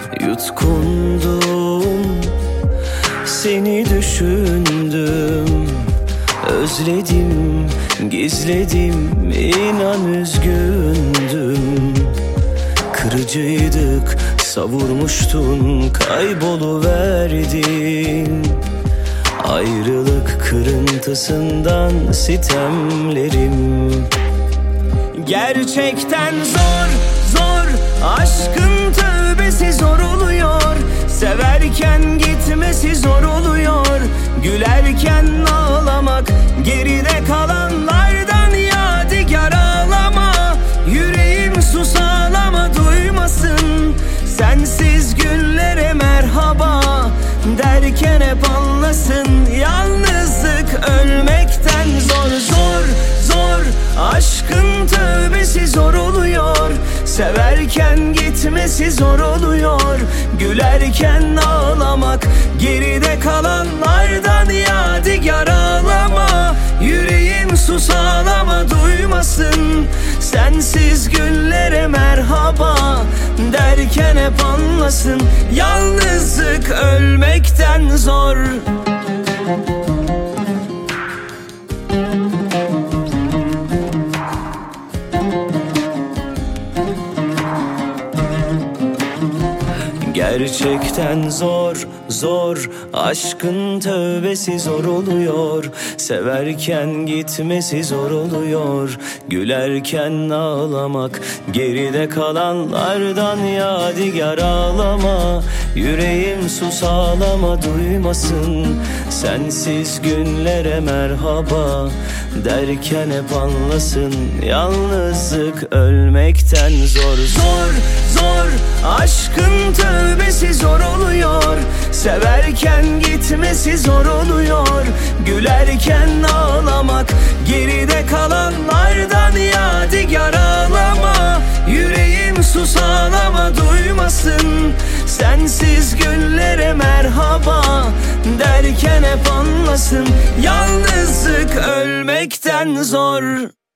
Yutkundum, seni düşündüm, özledim, gizledim, inan üzgündüm. Kırıcıydık, savurmuştun, kayboluverdin. Ayrılık kırıntısından sitemlerim. Gerçekten zor, zor, aşkın tövbesi zor oluyor. Severken gitmesi zor oluyor. Gülerken ağlamak, geride kalanlardan yadigar ağlama. Yüreğim sus ağlama duymasın. Sensiz günlere merhaba derken hep anlasın. Yalnızlık ölmekten zor, zor, zor, aşkın tövbesi zor oluyor. Severken gitmesi zor oluyor. Gülerken ağlamak, geride kalanlardan yadigar ağlama. Yüreğim sus ağlama duymasın. Sensiz günlere merhaba derken hep anlasın. Yalnızlık ölmekten zor. Gerçekten zor, zor, aşkın tövbesi zor oluyor. Severken gitmesi zor oluyor. Gülerken ağlamak, geride kalanlardan yadigar ağlama. Yüreğim sus ağlama duymasın. Sensiz günlere merhaba derken hep anlasın. Yalnızlık ölmekten zor, zor, zor, aşkın tövbesi zor oluyor. Severken gitmesi zor oluyor. Gülerken ağlamak, geride kalanlardan yadigar ağlama. Yüreğim sus ağlama duymasın. Sensiz günlere merhaba derken hep anlasın. Yalnızlık ölmekten zor.